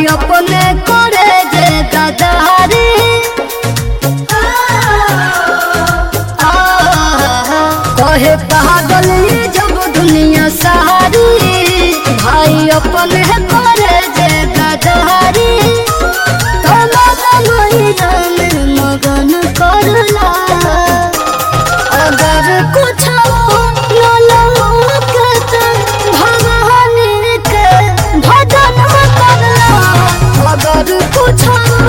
अपने करे जे गदारी कहे पागल जब दुनिया सारी भाई अपने करे जे गदारी मगन करला अगर कुछ भगवानी के भजन करला अगर कुछ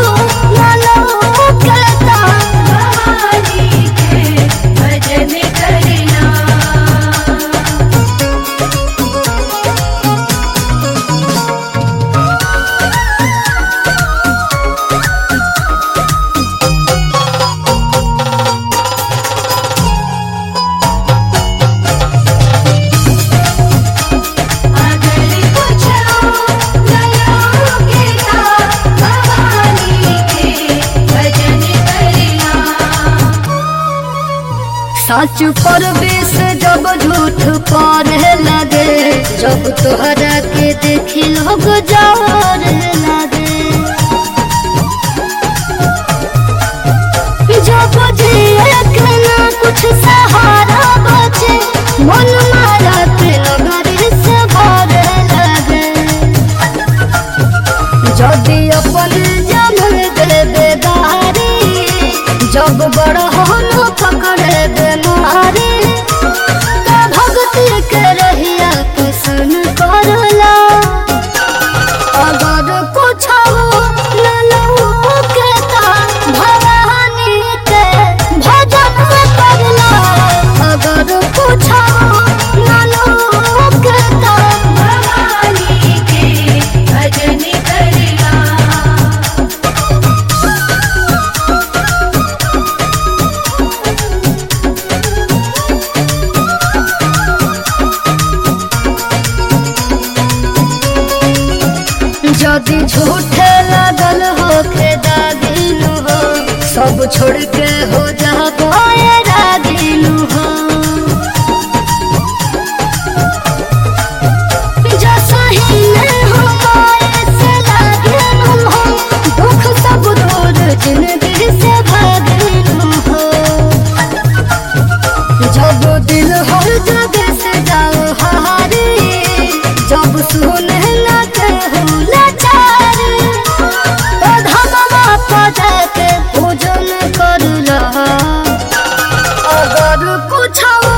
भवानी के भजन करना। सच पर विष जब झूठ पढ़े लगे जब तोहरा के देखी लोग जार लगे जब जिए के ना कुछ सहारा बचे मन मारा के नगरी से भरे लगे जदि अपन जम देवे दारी जब बड़ होनो पकड़े बेमारी तो भक्ति के रहिया पसंद करला अगर कुछ भवानी के भजन करला अगर कुछ भवानी के भजन करना। यदि झूठे लगल हो के दागिनु हो सब छोड़ के हो जा रागिनु हो जो सही में हो ऐसे लागिनु हो दुख सब दूर जिंदगी से भागिनु हो जब दिल हो जग से जाओ हारी जब सुने ना कहूँ लाचार तो धमवा पजा के पूजन करला अगर कुछ